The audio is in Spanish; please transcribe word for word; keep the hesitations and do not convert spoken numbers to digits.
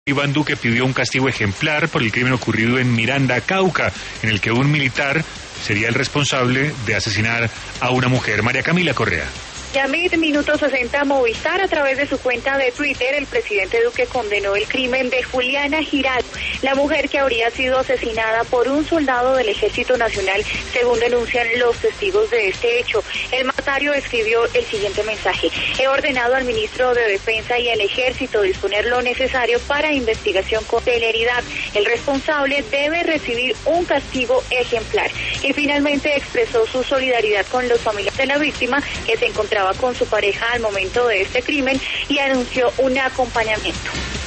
Iván Duque pidió un castigo ejemplar por el crimen ocurrido en Miranda, Cauca, en el que un militar sería el responsable de asesinar a una mujer. María Camila Correa. Yamid, Minuto sesenta Movistar. A través de su cuenta de Twitter, el presidente Duque condenó el crimen de Juliana Giraldo, la mujer que habría sido asesinada por un soldado del Ejército Nacional, según denuncian los testigos de este hecho. El mandatario escribió el siguiente mensaje: he ordenado al ministro de Defensa y al Ejército disponer lo necesario para investigación con celeridad. El responsable debe recibir un castigo ejemplar. Y finalmente expresó su solidaridad con los familiares de la víctima, que se encontraba con su pareja al momento de este crimen, y anunció un acompañamiento.